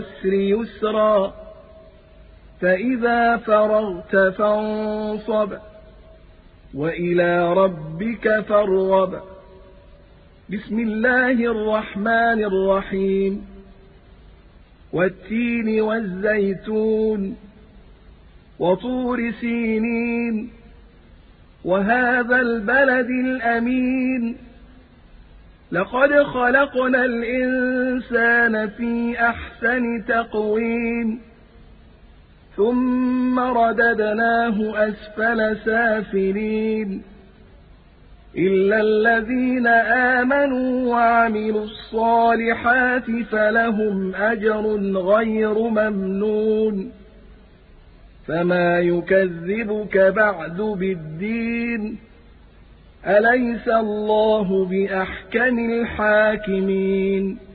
العسر يسرا فإذا فرغت فانصب وإلى ربك فارغب. بسم الله الرحمن الرحيم. والتين والزيتون وطور سينين وهذا البلد الأمين لقد خلقنا الإنسان في أحسن تقويم ثم رددناه أسفل سافلين إلا الذين آمنوا وعملوا الصالحات فلهم أجر غير ممنون. فما يكذبك بعد بالدين أليس الله بأحكم الحاكمين.